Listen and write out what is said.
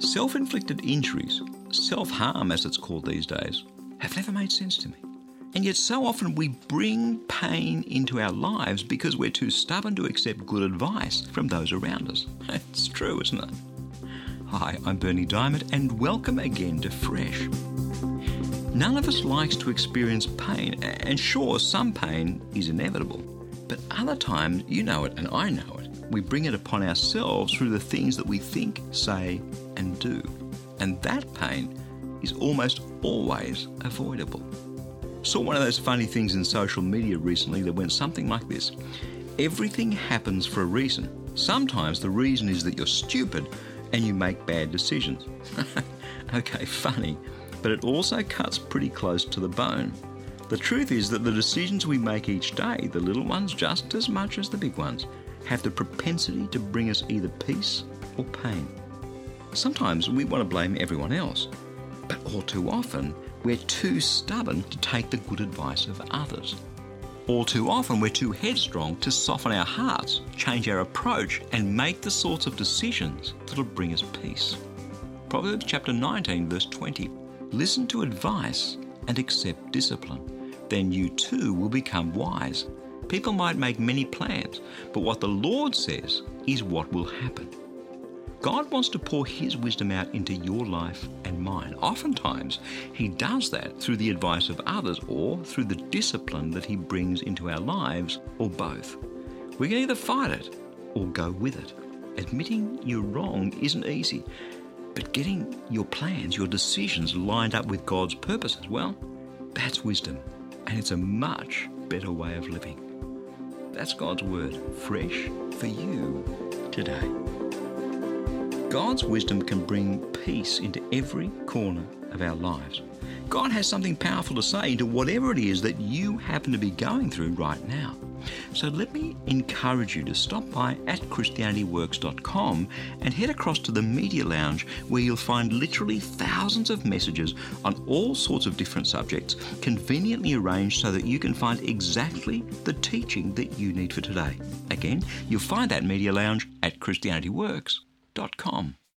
Self-inflicted injuries, self-harm as it's called these days, have never made sense to me. And yet so often we bring pain into our lives because we're too stubborn to accept good advice from those around us. It's true, isn't it? Hi, I'm Berni Dymet, and welcome again to Fresh. None of us likes to experience pain, and sure, some pain is inevitable. But other times, you know it and I know it, we bring it upon ourselves through the things that we think, say, and do. And that pain is almost always avoidable. Saw one of those funny things in social media recently that went something like this. Everything happens for a reason. Sometimes the reason is that you're stupid and you make bad decisions. Okay, funny, but it also cuts pretty close to the bone. The truth is that the decisions we make each day, the little ones just as much as the big ones, have the propensity to bring us either peace or pain. Sometimes we want to blame everyone else, but all too often we're too stubborn to take the good advice of others. All too often we're too headstrong to soften our hearts, change our approach, and make the sorts of decisions that'll bring us peace. Proverbs chapter 19 verse 20. Listen to advice and accept discipline. Then you too will become wise. People might make many plans, but what the Lord says is what will happen. God wants to pour His wisdom out into your life and mine. Oftentimes, He does that through the advice of others or through the discipline that He brings into our lives, or both. We can either fight it or go with it. Admitting you're wrong isn't easy, but getting your plans, your decisions lined up with God's purposes, well, that's wisdom, and it's a much better way of living. That's God's Word, fresh for you today. God's wisdom can bring peace into every corner of our lives. God has something powerful to say into whatever it is that you happen to be going through right now. So let me encourage you to stop by at ChristianityWorks.com and head across to the Media Lounge, where you'll find literally thousands of messages on all sorts of different subjects, conveniently arranged so that you can find exactly the teaching that you need for today. Again, you'll find that Media Lounge at ChristianityWorks.com.